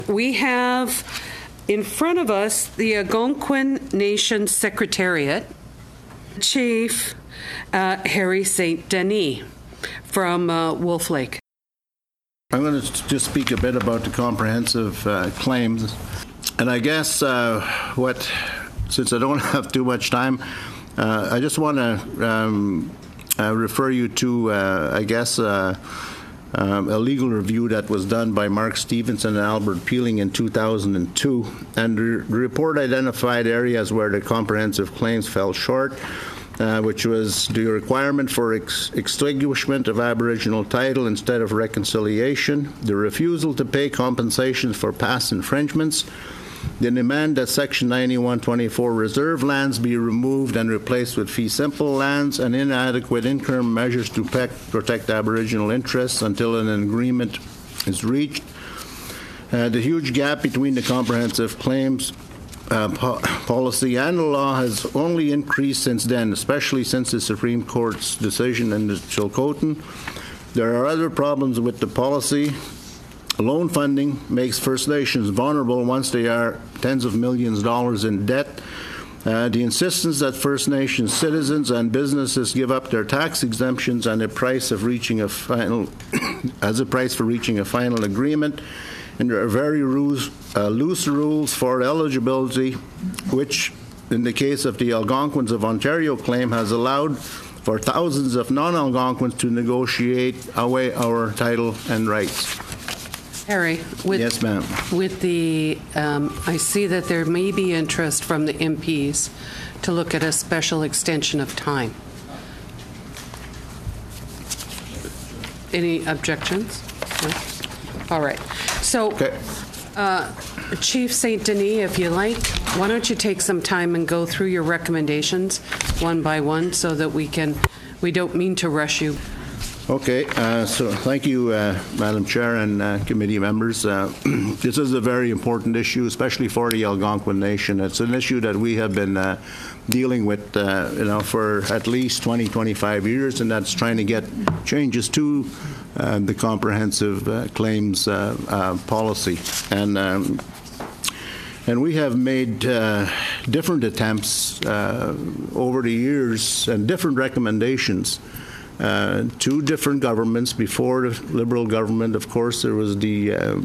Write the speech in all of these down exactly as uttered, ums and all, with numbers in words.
We have in front of us the Algonquin Nation Secretariat, Chief uh, Harry Saint Denis from uh, Wolf Lake. I'm going to just speak a bit about the comprehensive uh, claims. And I guess uh, what, since I don't have too much time, uh, I just want to um, uh, refer you to, uh, I guess, uh, um, a legal review that was done by Mark Stevenson and Albert Peeling in two thousand two. And the report identified areas where the comprehensive claims fell short, Uh, which was the requirement for ex- extinguishment of Aboriginal title instead of reconciliation, the refusal to pay compensation for past infringements, the demand that Section ninety-one twenty-four reserve lands be removed and replaced with fee simple lands, and inadequate interim measures to pe- protect Aboriginal interests until an agreement is reached. Uh, the huge gap between the comprehensive claims Uh, po- policy and the law has only increased since then, especially since the Supreme Court's decision in the Chilcotin. There are other problems with the policy. Loan funding makes First Nations vulnerable once they are tens of millions of dollars in debt. Uh, the insistence that First Nations citizens and businesses give up their tax exemptions and the price of reaching a final, as a price for reaching a final agreement. And there are very rules, uh, loose rules for eligibility, which, in the case of the Algonquins of Ontario claim, has allowed for thousands of non-Algonquins to negotiate away our title and rights. Harry, with, yes, ma'am. With the, um, I see that there may be interest from the M Ps to look at a special extension of time. Any objections? No? All right. So, okay. uh, Chief Saint Denis, if you like, why don't you take some time and go through your recommendations one by one so that we can, we don't mean to rush you. Okay, uh, so thank you, uh, Madam Chair and uh, committee members. Uh, this is a very important issue, especially for the Algonquin Nation. It's an issue that we have been uh, dealing with, uh, you know, for at least twenty, twenty-five years, and that's trying to get changes to uh, the comprehensive uh, claims uh, uh, policy. And um, and we have made uh, different attempts uh, over the years and different recommendations Uh, two different governments. Before the Liberal government, of course, there was the uh,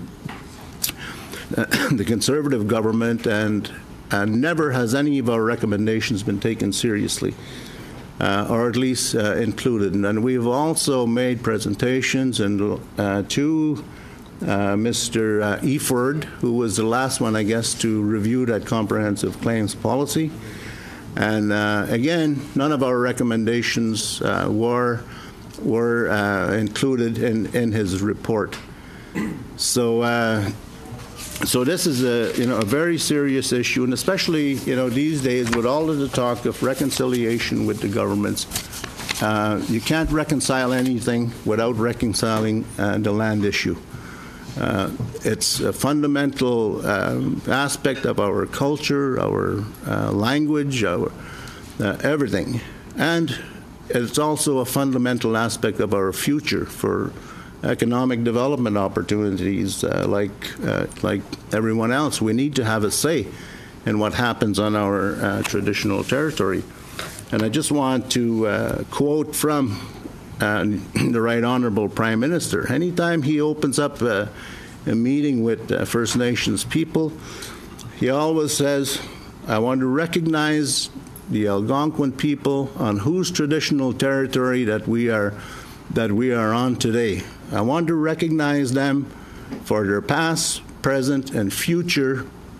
the Conservative government, and uh, never has any of our recommendations been taken seriously, uh, or at least uh, included. And we've also made presentations and uh, to uh, Mister Uh, Eford, who was the last one, I guess, to review that comprehensive claims policy. And uh, again, none of our recommendations uh, were were uh, included in, in his report. So, uh, so this is a you know a very serious issue, and especially you know these days with all of the talk of reconciliation with the governments, uh, you can't reconcile anything without reconciling uh, the land issue. Uh, it's a fundamental um, aspect of our culture, our uh, language, our uh, everything. And it's also a fundamental aspect of our future for economic development opportunities uh, like, uh, like everyone else. We need to have a say in what happens on our uh, traditional territory. And I just want to uh, quote from Uh, the Right Honourable Prime Minister. Anytime he opens up uh, a meeting with uh, First Nations people, he always says, I want to recognize the Algonquin people on whose traditional territory that we are that we are on today. I want to recognize them for their past, present, and future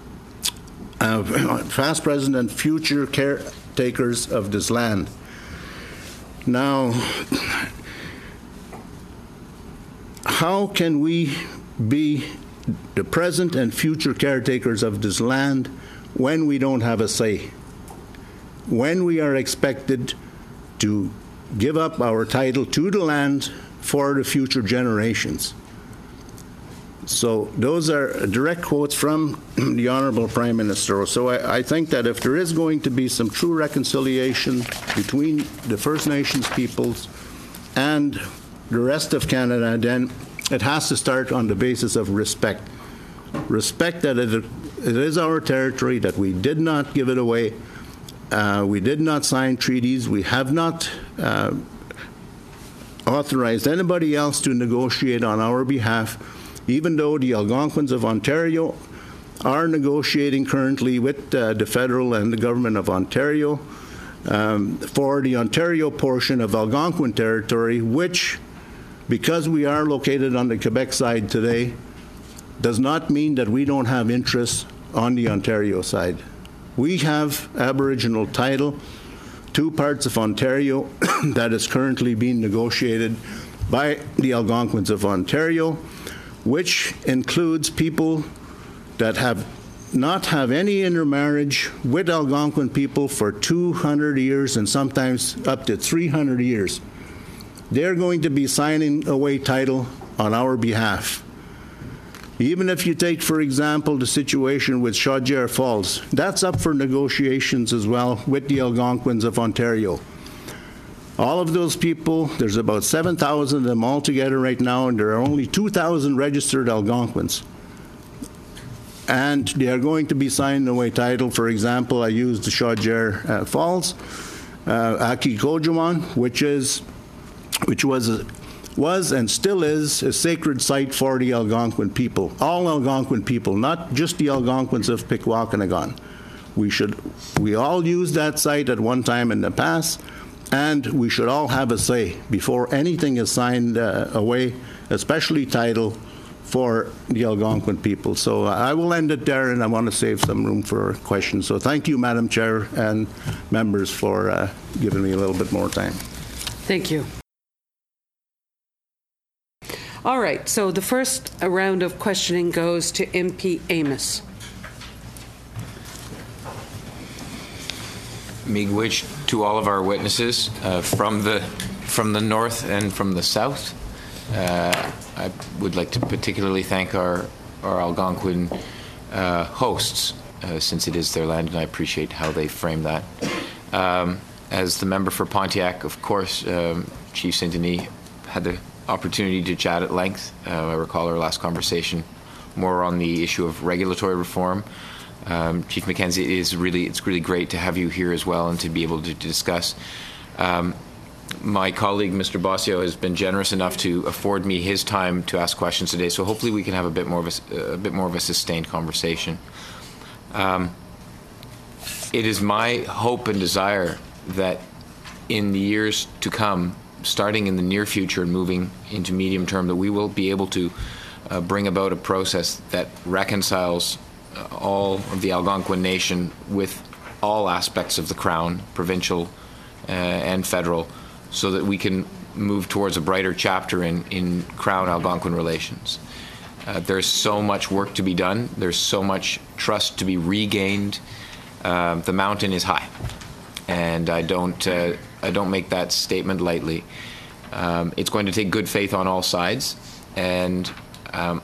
uh, past, present, and future caretakers of this land. Now, how can we be the present and future caretakers of this land when we don't have a say? When we are expected to give up our title to the land for the future generations? So those are direct quotes from the Honourable Prime Minister. So I, I think that if there is going to be some true reconciliation between the First Nations peoples and the rest of Canada, then it has to start on the basis of respect. respect that it, it is our territory, that we did not give it away. Uh, we did not sign treaties. We have not uh, authorized anybody else to negotiate on our behalf, even though the Algonquins of Ontario are negotiating currently with uh, the federal and the government of Ontario um, for the Ontario portion of Algonquin territory, which, because we are located on the Quebec side today, does not mean that we don't have interests on the Ontario side. We have Aboriginal title, two parts of Ontario that is currently being negotiated by the Algonquins of Ontario, which includes people that have not have any intermarriage with Algonquin people for two hundred years and sometimes up to three hundred years. They're going to be signing away title on our behalf. Even if you take, for example, the situation with Chaudière Falls, that's up for negotiations as well with the Algonquins of Ontario. All of those people, there's about seven thousand of them altogether right now, and there are only two thousand registered Algonquins. And they are going to be signing away title. For example, I used the Chaudière uh, Falls, uh, Akikojuan, which is, which was a, was and still is a sacred site for the Algonquin people, all Algonquin people, not just the Algonquins of Pikwakanagan. We should, we all used that site at one time in the past, and we should all have a say before anything is signed uh, away, especially title for the Algonquin people. So I will end it there, and I want to save some room for questions. So thank you, Madam Chair and members, for uh, giving me a little bit more time. Thank you. All right, so the first round of questioning goes to M P Amos. Miigwech to all of our witnesses uh, from the from the north and from the south. Uh, I would like to particularly thank our our Algonquin uh, hosts, uh, since it is their land, and I appreciate how they frame that. Um, as the member for Pontiac, of course, um, Chief Saint Denis had the opportunity to chat at length. Uh, I recall our last conversation more on the issue of regulatory reform. Um, Chief Mackenzie, it is really, it's really great to have you here as well and to be able to, to discuss. Um, my colleague, Mister Bossio, has been generous enough to afford me his time to ask questions today, so hopefully we can have a bit more of a, a bit more of a sustained conversation. Um, it is my hope and desire that in the years to come, starting in the near future and moving into medium term, that we will be able to uh, bring about a process that reconciles uh, all of the Algonquin nation with all aspects of the Crown, provincial uh, and federal, so that we can move towards a brighter chapter in, in Crown Algonquin relations. Uh, there's so much work to be done. There's so much trust to be regained. Uh, the mountain is high, and I don't uh, I don't make that statement lightly. Um, it's going to take good faith on all sides, and um,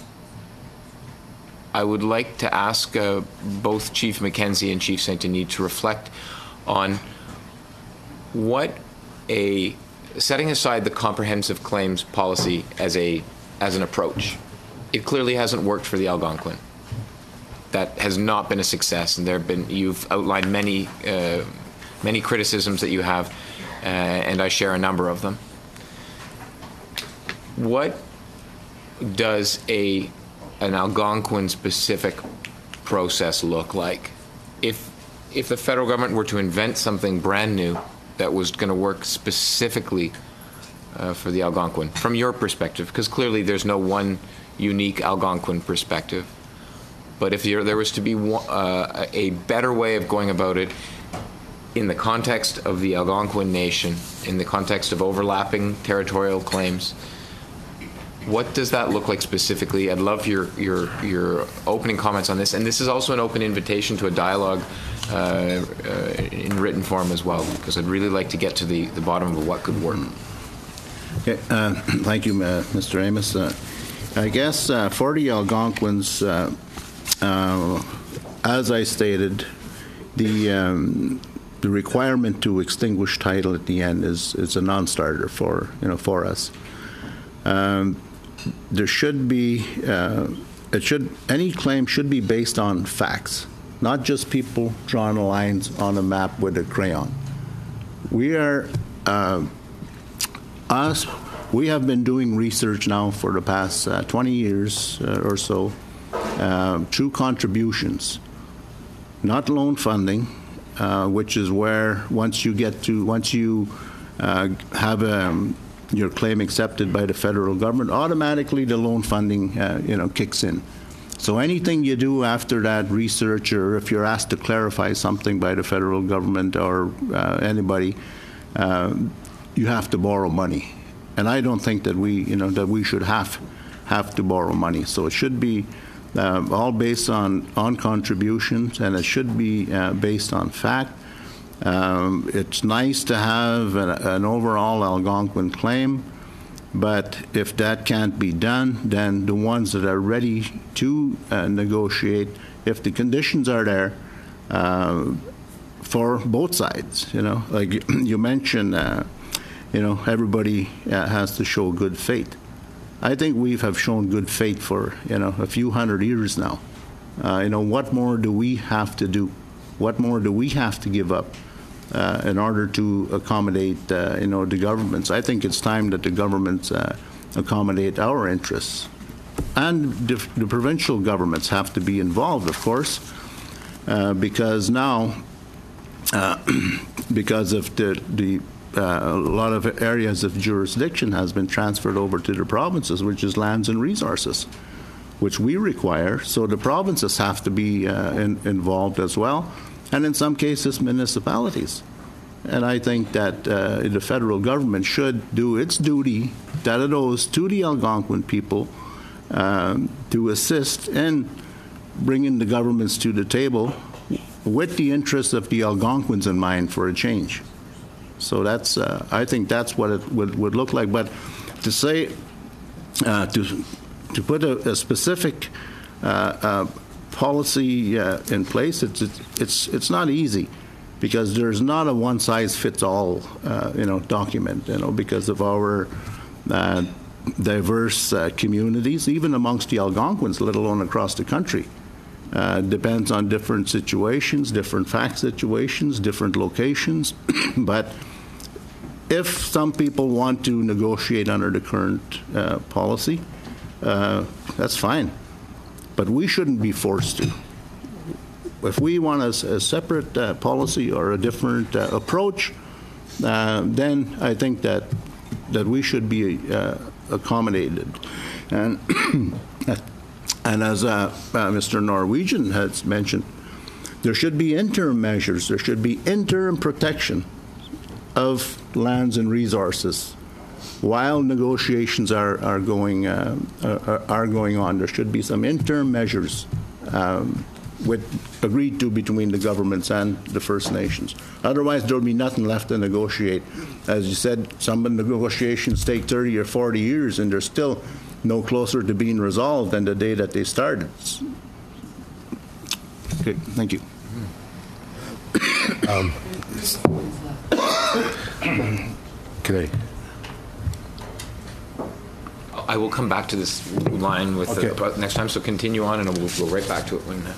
I would like to ask uh, both Chief Mackenzie and Chief Saint Denis to reflect on what a, setting aside the comprehensive claims policy as a as an approach. It clearly hasn't worked for the Algonquin. That has not been a success, and there have been, you've outlined many uh, many criticisms that you have, uh, and I share a number of them. What does a an Algonquin specific process look like? If if the federal government were to invent something brand new that was going to work specifically uh, for the Algonquin, from your perspective, because clearly there's no one unique Algonquin perspective, but if there was to be uh, a better way of going about it in the context of the Algonquin nation, in the context of overlapping territorial claims, what does that look like specifically? I'd love your your your opening comments on this, and this is also an open invitation to a dialogue uh, uh, in written form as well, because I'd really like to get to the, the bottom of what could work. Okay, uh, thank you, uh, Mister Amos. Uh, I guess uh, for the Algonquins, uh, uh, as I stated, the um, the requirement to extinguish title at the end is is a non-starter for you know for us. Um, there should be uh, it should, any claim should be based on facts, not just people drawing lines on a map with a crayon. We are, uh, us, we have been doing research now for the past uh, twenty years uh, or so uh, through contributions, not loan funding, uh, which is where once you get to, once you uh, have um, your claim accepted by the federal government, automatically the loan funding uh, you know, kicks in. So anything you do after that research, or if you're asked to clarify something by the federal government or uh, anybody, uh, you have to borrow money. And I don't think that we, you know, that we should have have to borrow money. So it should be uh, all based on on contributions, and it should be uh, based on fact. Um, it's nice to have an, an overall Algonquin claim, but if that can't be done, then the ones that are ready to uh, negotiate, if the conditions are there uh, for both sides, you know, like you mentioned, uh, you know, everybody uh, has to show good faith. I think we have shown good faith for, you know, a few hundred years now. Uh, you know, what more do we have to do? What more do we have to give up uh, in order to accommodate, uh, you know, the governments? I think it's time that the governments uh, accommodate our interests. And the, the provincial governments have to be involved, of course, uh, because now, uh, because of the, the uh, a lot of areas of jurisdiction has been transferred over to the provinces, which is lands and resources, which we require. So the provinces have to be uh, in, involved as well, and in some cases municipalities. And I think that uh, the federal government should do its duty that it owes to the Algonquin people um, to assist in bringing the governments to the table with the interests of the Algonquins in mind for a change. So that's, uh, I think that's what it would, would look like. But to say, uh, to, to put a, a specific uh, uh, policy uh, in place, it's, it's, it's not easy, because there's not a one-size-fits-all, uh, you know, document, you know, because of our uh, diverse uh, communities, even amongst the Algonquins, let alone across the country. Uh, depends on different situations, different fact situations, different locations. But if some people want to negotiate under the current uh, policy, uh, that's fine. But we shouldn't be forced to. If we want a, a separate uh, policy or a different uh, approach, uh, then I think that that we should be uh, accommodated. And and as uh, uh, Mister Norwegian has mentioned, there should be interim measures. There should be interim protection of lands and resources while negotiations are are going uh, are, are going on. There should be some interim measures Um, with agreed to between the governments and the First Nations. Otherwise, there will be nothing left to negotiate. As you said, some of the negotiations take thirty or forty years, and they're still no closer to being resolved than the day that they started. Okay, thank you. Um, Can I? I will come back to this line with Okay. the, next time, so continue on, and we'll go right back to it when. Uh,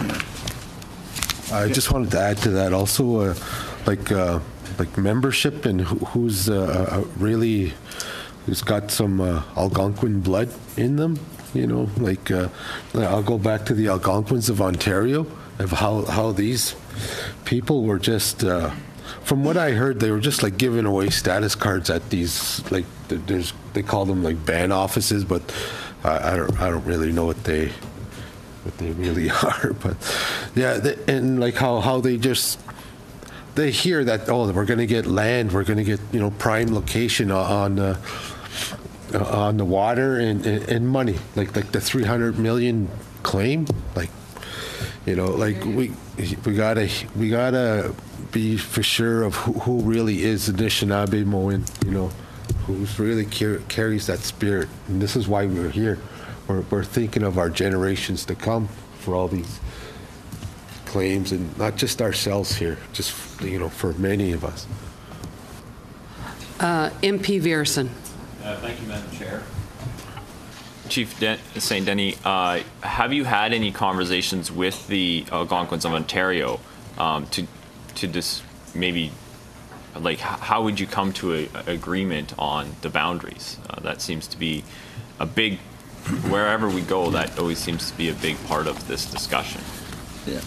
I just wanted to add to that also, uh, like uh, like membership and who, who's uh, uh, really who's got some uh, Algonquin blood in them. You know, like uh, I'll go back to the Algonquins of Ontario, of how how these people were just. Uh, From what I heard, they were just like giving away status cards at these, like there's they call them like ban offices, but I, I don't I don't really know what they what they really are. But yeah, they, and like how how they just they hear that, oh, we're going to get land, we're going to get, you know, prime location on the uh, on the water and, and and money, like like the three hundred million claim, like, you know, like we we gotta we gotta. be for sure of who, who really is Anishinaabe-Moin, you know, who's really car- carries that spirit. And this is why we're here. We're, we're thinking of our generations to come for all these claims, and not just ourselves here, just, you know, for many of us. Uh, M P Viersen. Uh, thank you, Madam Chair. Chief Den- Saint Denis, uh, have you had any conversations with the Algonquins of Ontario um, to to dis- maybe like h- how would you come to an agreement on the boundaries? Uh, that seems to be a big, wherever we go, that always seems to be a big part of this discussion. Yeah.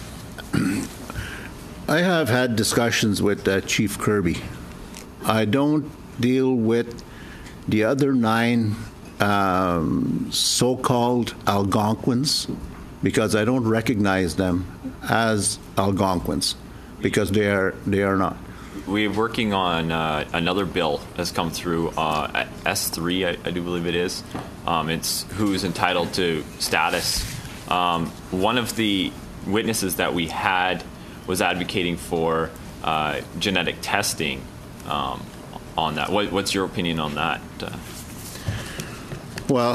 I have had discussions with uh, Chief Kirby. I don't deal with the other nine um, so-called Algonquins because I don't recognize them as Algonquins because they are they are not. We're working on uh, another bill that's come through, uh, S three, I, I do believe it is. Um, it's who's entitled to status. Um, one of the witnesses that we had was advocating for uh, genetic testing um, on that. What, what's your opinion on that? Uh, Well,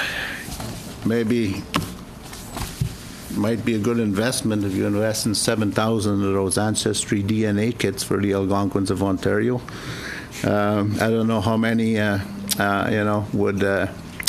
maybe might be a good investment if you invest in seven thousand of those Ancestry D N A kits for the Algonquins of Ontario. Um, I don't know how many, uh, uh, you know, would uh,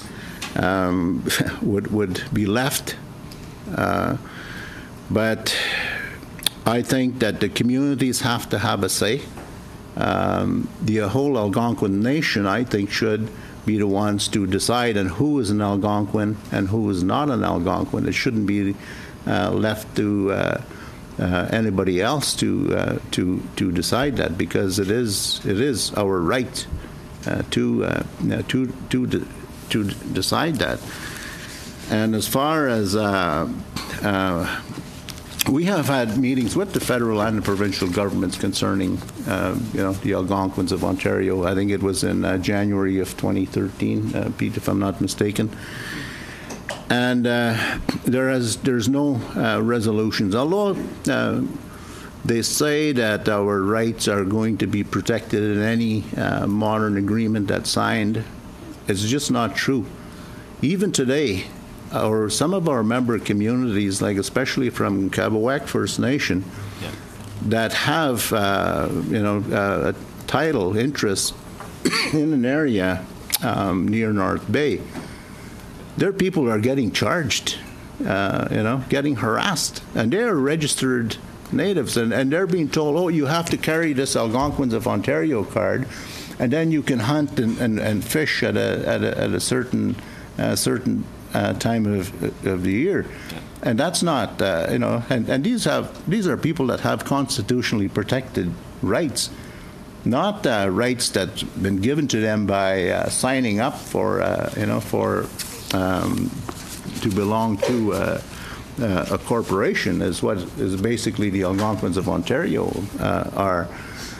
um, would would be left, uh, but I think that the communities have to have a say. Um, the whole Algonquin nation, I think, should be the ones to decide on who is an Algonquin and who is not an Algonquin. It shouldn't be uh, left to uh, uh, anybody else to uh, to to decide that, because it is it is our right uh, to uh, to to de- to decide that. And as far as uh, uh, we have had meetings with the federal and the provincial governments concerning, uh, you know, the Algonquins of Ontario. I think it was in uh, January of twenty thirteen, uh, Pete, if I'm not mistaken. And uh, there has there's no uh, resolutions, although uh, they say that our rights are going to be protected in any uh, modern agreement that's signed. It's just not true. Even today, or some of our member communities, like especially from Kabawak First Nation, yeah. that have, uh, you know, uh, a title interest in an area um, near North Bay, their people are getting charged, uh, you know, getting harassed, and they're registered natives, and, and they're being told, oh, you have to carry this Algonquins of Ontario card, and then you can hunt and, and, and fish at a, at a, at a certain uh, certain Uh, time of, of the year, and that's not, uh, you know, and, and these have these are people that have constitutionally protected rights, not uh, rights that's been given to them by uh, signing up for, uh, you know, for um, to belong to uh, uh, a corporation, is what is basically the Algonquins of Ontario uh, are.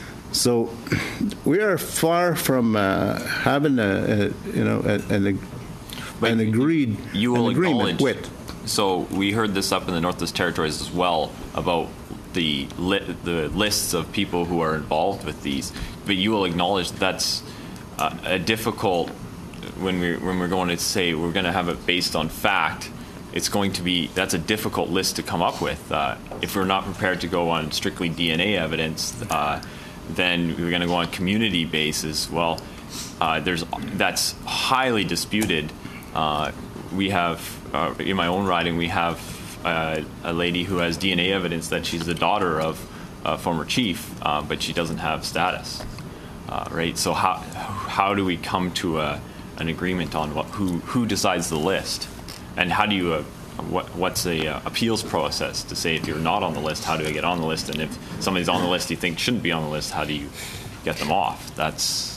So we are far from uh, having a, a you know a, an But an agreed you will an agreement with. So we heard this up in the Northwest Territories as well about the li- the lists of people who are involved with these. But you will acknowledge that's uh, a difficult when we when we're going to say we're going to have it based on fact. It's going to be that's a difficult list to come up with. Uh, if we're not prepared to go on strictly D N A evidence, uh, then we're going to go on community basis. Well, uh, there's that's highly disputed. Uh, we have, uh, in my own riding, we have uh, a lady who has D N A evidence that she's the daughter of a former chief, uh, but she doesn't have status, uh, right? So how how do we come to a, an agreement on what, who who decides the list, and how do you uh, what what's the uh, appeals process to say if you're not on the list, how do I get on the list, and if somebody's on the list you think shouldn't be on the list, how do you get them off? That's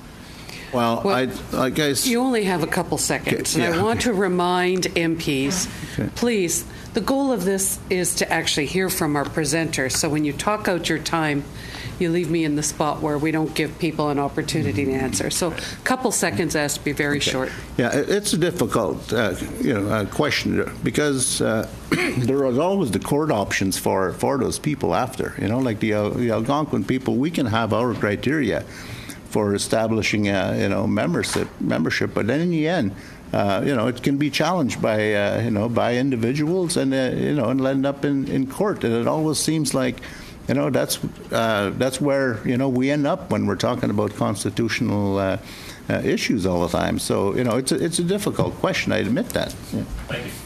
Well, Well, I, I guess You only have a couple seconds, Okay, and I yeah. want to remind M Ps, Okay. please, the goal of this is to actually hear from our presenters. So when you talk out your time, you leave me in the spot where we don't give people an opportunity to answer. So a couple seconds has to be very short. Yeah, it- it's a difficult, uh, you know, uh, question because uh, there are always the court options for, for those people after. You know, like the, uh, the Algonquin people, we can have our criteria for establishing, uh, you know, membership, membership, but then in the end, uh, you know, it can be challenged by, uh, you know, by individuals, and uh, you know, and end up in, in court. And it always seems like, you know, that's uh, that's where you know we end up when we're talking about constitutional uh, uh, issues all the time. So, you know, it's a, it's a difficult question. I admit that. Yeah. Thank you.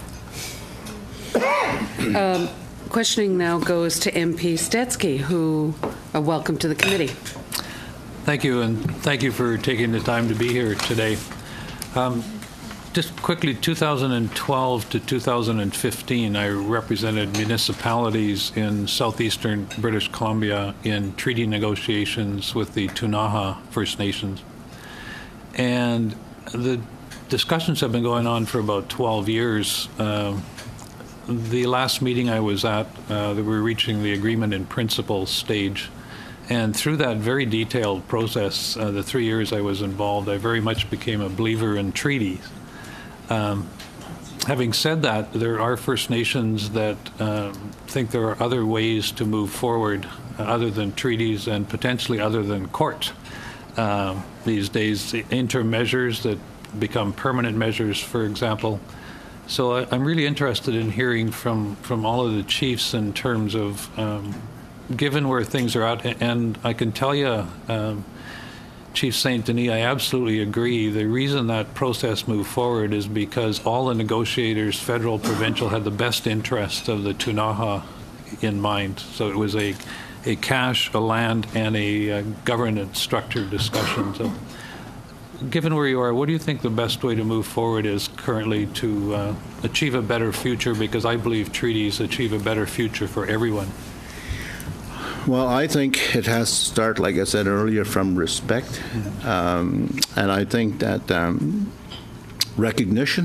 Um, questioning now goes to M P Stetsky, who uh, welcome to the committee. Thank you, and thank you for taking the time to be here today. Um, just quickly, two thousand twelve to two thousand fifteen, I represented municipalities in southeastern British Columbia in treaty negotiations with the Ktunaxa First Nations. And the discussions have been going on for about twelve years. Um, the last meeting I was at, uh, we were reaching the agreement in principle stage. And through that very detailed process, uh, the three years I was involved, I very much became a believer in treaties. Um, having said that, there are First Nations that uh, think there are other ways to move forward uh, other than treaties and potentially other than court. Uh, these days, interim measures that become permanent measures, for example. So I, I'm really interested in hearing from, from all of the chiefs in terms of um, given where things are at, and I can tell you, um, Chief Saint Denis, I absolutely agree. The reason that process moved forward is because all the negotiators, federal, provincial, had the best interests of the Ktunaxa in mind. So it was a, a cash, a land, and a uh, governance structure discussion. So given where you are, what do you think the best way to move forward is currently to uh, achieve a better future? Because I believe treaties achieve a better future for everyone. Well, I think it has to start, like I said earlier, from respect. Um, and I think that um, recognition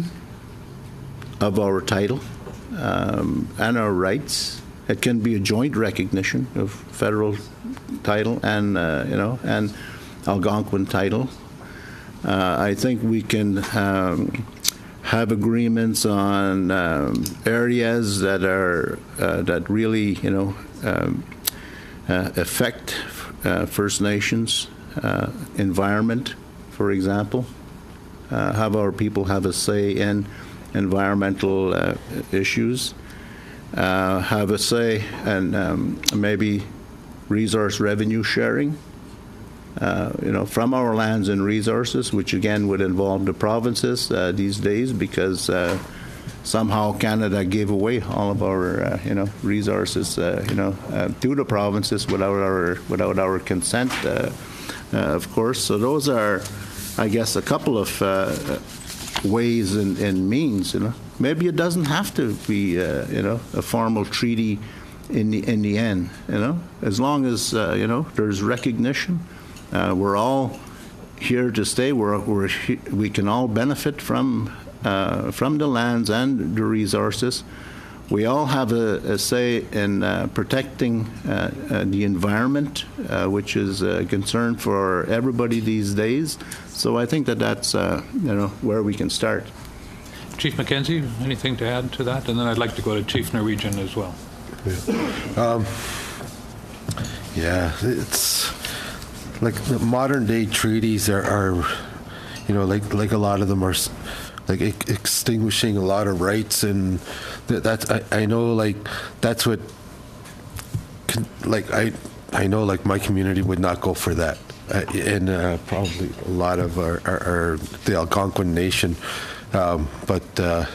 of our title um, and our rights, it can be a joint recognition of federal title and, uh, you know, and Algonquin title. Uh, I think we can um, have agreements on um, areas that are, uh, that really, you know, um, Uh, affect uh, First Nations uh, environment, for example. Uh, have our people have a say in environmental uh, issues. Uh, have a say and um, maybe resource revenue sharing. Uh, you know, from our lands and resources, which again would involve the provinces uh, these days, because uh, somehow Canada gave away all of our, uh, you know, resources, uh, you know, uh, to the provinces without our without our consent, uh, uh, of course. So those are, I guess, a couple of uh, ways and, and means. You know, maybe it doesn't have to be, uh, you know, a formal treaty in the in the end. You know, as long as uh, you know there's recognition, uh, we're all here to stay. We're, we're we can all benefit from. Uh, from the lands and the resources. We all have a, a say in uh, protecting uh, uh, the environment, uh, which is a concern for everybody these days. So I think that that's uh, you know, where we can start. Chief Mackenzie, anything to add to that? And then I'd like to go to Chief Norwegian as well. Yeah, um, yeah it's like the modern day treaties are, are, you know, like like a lot of them are like extinguishing a lot of rights, and that, that's I, I know like that's what like I I know like my community would not go for that, uh, and uh, probably a lot of our, our, our the Algonquin Nation, um, but uh,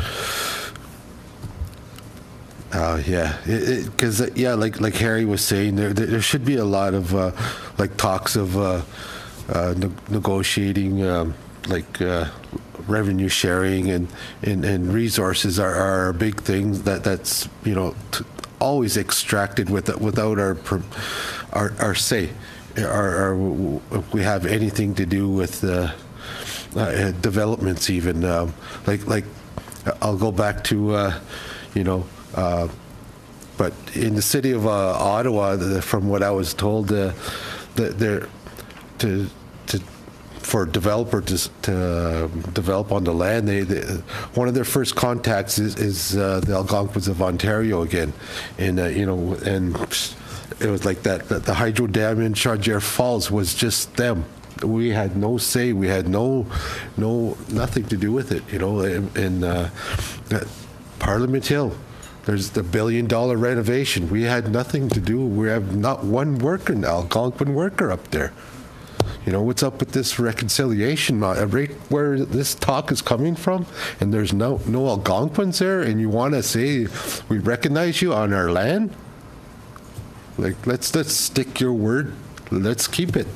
uh, yeah, because yeah, like like Harry was saying, there there should be a lot of uh, like talks of uh, uh, ne- negotiating um, like. Uh, revenue sharing and, and, and resources are, are a big thing that that's you know t- always extracted with, without our our, our say our, our if we have anything to do with uh, uh, developments even um, like like I'll go back to uh, you know uh, but in the city of uh, Ottawa, the, from what I was told, uh, that they're to to for developers to, to develop on the land, they, they one of their first contacts is, is uh, the Algonquins of Ontario again, and uh, you know, and it was like that, that. The hydro dam in Chaudière Falls was just them. We had no say. We had no, no nothing to do with it. You know, and, and uh, Parliament Hill. There's the billion dollar renovation. We had nothing to do. We have not one worker, Algonquin worker up there. You know, what's up with this reconciliation, mo- uh, right where this talk is coming from, and there's no no Algonquins there, and you want to say we recognize you on our land? Like, let's let's stick your word. Let's keep it.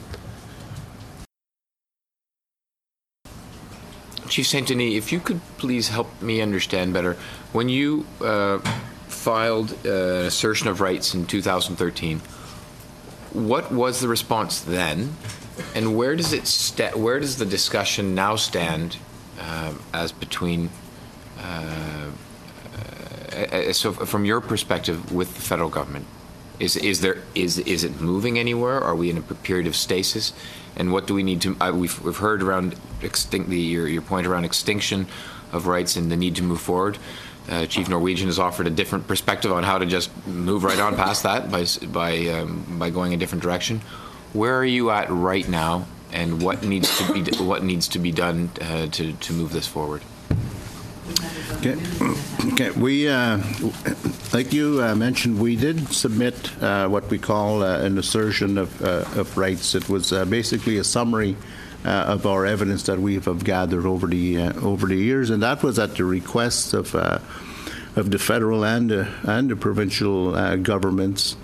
Chief Saint Denis, if you could please help me understand better, when you uh, filed uh, an assertion of rights in two thousand thirteen, what was the response then, and where does it sta- where does the discussion now stand uh, as between? Uh, uh, so, from your perspective, with the federal government, is is there is is it moving anywhere? Are we in a period of stasis? And what do we need to? Uh, we've we've heard around extinct the your your point around extinction of rights and the need to move forward. Uh, Chief Norwegian has offered a different perspective on how to just move right on past that by by um, by going a different direction. Where are you at right now, and what needs to be what needs to be done uh, to to move this forward? Okay. Okay. We, uh, like you uh, mentioned, we did submit uh, what we call uh, an assertion of, uh, of rights. It was uh, basically a summary uh, of our evidence that we have gathered over the uh, over the years, and that was at the request of uh, of the federal and uh, and the provincial uh, governments.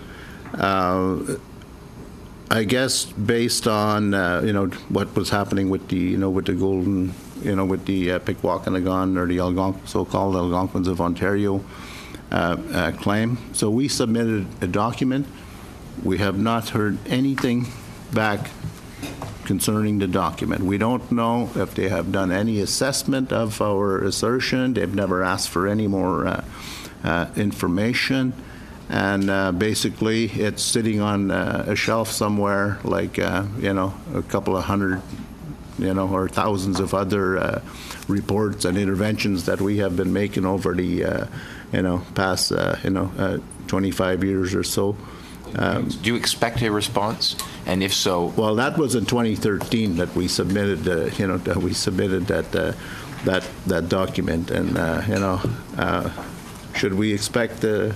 Uh, I guess based on uh, you know what was happening with the you know with the golden. you know, with the uh, Pikwakanagan or the Algonquin, so-called Algonquins of Ontario uh, uh, claim. So we submitted a document. We have not heard anything back concerning the document. We don't know if they have done any assessment of our assertion. They've never asked for any more uh, uh, information. And uh, basically, it's sitting on uh, a shelf somewhere, like, uh, you know, a couple of hundred you know, or thousands of other uh, reports and interventions that we have been making over the, uh, you know, past, uh, you know, uh, twenty-five years or so. Um, Do you expect a response? And if so, well, that was in twenty thirteen that we submitted, uh, you know, that we submitted that uh, that that document, and uh, you know, uh, should we expect a,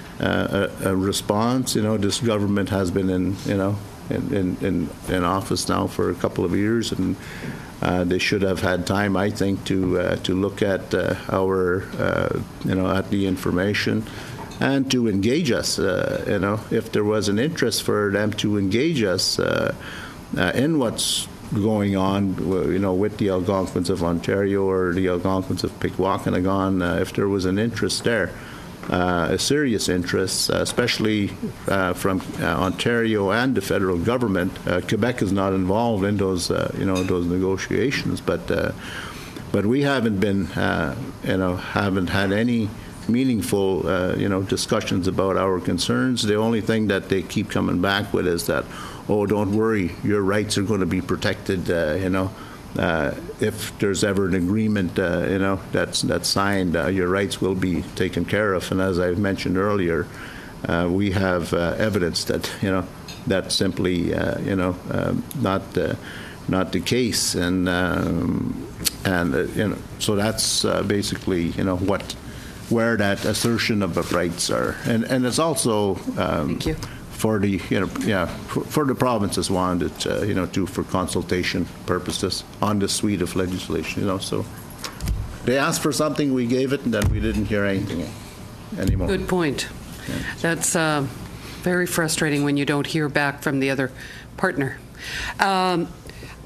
a, a response? You know, this government has been in, you know. In, in, in office now for a couple of years, and uh, they should have had time, I think, to uh, to look at uh, our, uh, you know, at the information, and to engage us. Uh, you know, if there was an interest for them to engage us uh, uh, in what's going on, you know, with the Algonquins of Ontario or the Algonquins of Pikwakanagan, uh, if there was an interest there. Uh, a serious interest, uh, especially uh, from uh, Ontario and the federal government. Uh, Quebec is not involved in those, uh, you know, those negotiations, but uh, but we haven't been, uh, you know, haven't had any meaningful, uh, you know, discussions about our concerns. The only thing that they keep coming back with is that, oh, don't worry, your rights are going to be protected, uh, you know. Uh, if there's ever an agreement, uh, you know, that's that's signed, uh, your rights will be taken care of. And as I mentioned earlier, uh, we have uh, evidence that you know that's simply uh, you know um, not uh, not the case. And um, and uh, you know, so that's uh, basically you know what where that assertion of the rights are. And and it's also um, Thank you. for the, you know, yeah, for, for the provinces wanted, uh, you know, to, for consultation purposes on the suite of legislation, you know, so they asked for something, we gave it, and then we didn't hear anything anymore. Good point. That's uh, very frustrating when you don't hear back from the other partner. Um,